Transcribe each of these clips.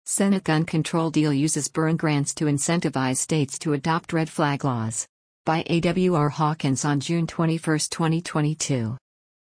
Senate gun control deal uses burn grants to incentivize states to adopt red flag laws. By A.W.R. Hawkins on June 21, 2022.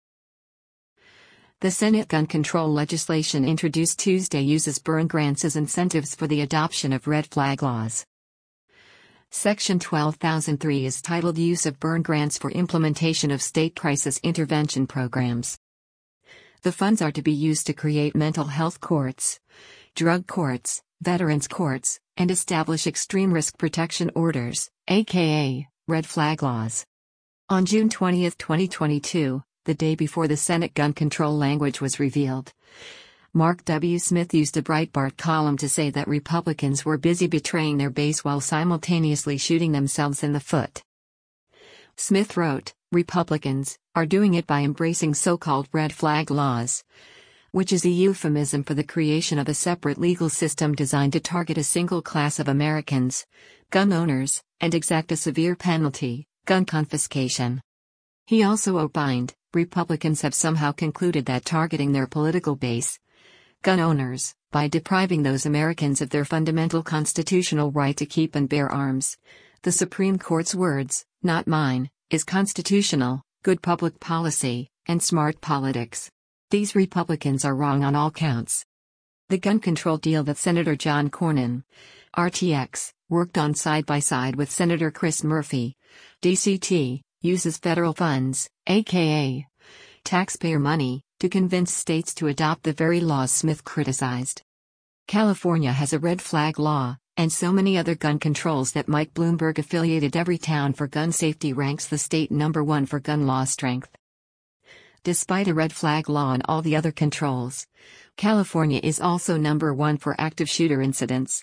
The Senate gun control legislation introduced Tuesday uses burn grants as incentives for the adoption of red flag laws. Section 12,003 is titled Use of Burn Grants for Implementation of State Crisis Intervention Programs. The funds are to be used to create mental health courts, drug courts, veterans courts, and establish extreme risk protection orders, aka red flag laws. On June 20, 2022, the day before the Senate gun control language was revealed, Mark W. Smith used a Breitbart column to say that Republicans were busy betraying their base while simultaneously shooting themselves in the foot. Smith wrote, "Republicans are doing it by embracing so-called red flag laws, which is a euphemism for the creation of a separate legal system designed to target a single class of Americans, gun owners, and exact a severe penalty, gun confiscation." He also opined, Republicans have somehow concluded that targeting their political base, gun owners, by depriving those Americans of their fundamental constitutional right to keep and bear arms, the Supreme Court's words, not mine, is constitutional, good public policy, and smart politics. These Republicans are wrong on all counts. The gun control deal that Senator John Cornyn, RTX, worked on side by side with Senator Chris Murphy, DCT, uses federal funds, aka taxpayer money, to convince states to adopt the very laws Smith criticized. California has a red flag law, and so many other gun controls that Mike Bloomberg affiliated Everytown for Gun Safety ranks the state #1 for gun law strength. Despite a red flag law and all the other controls, California is also #1 for active shooter incidents.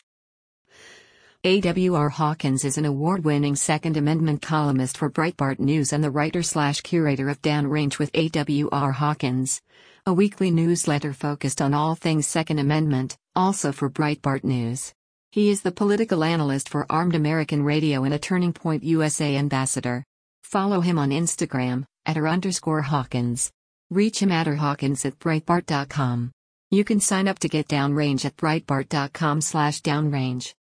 A.W.R. Hawkins is an award-winning Second Amendment columnist for Breitbart News and the writer/curator of Downrange with A.W.R. Hawkins, a weekly newsletter focused on all things Second Amendment, also for Breitbart News. He is the political analyst for Armed American Radio and a Turning Point USA ambassador. Follow him on Instagram, @r_Hawkins. Reach him at @Hawkins@Breitbart.com. You can sign up to get Downrange at Breitbart.com/Downrange.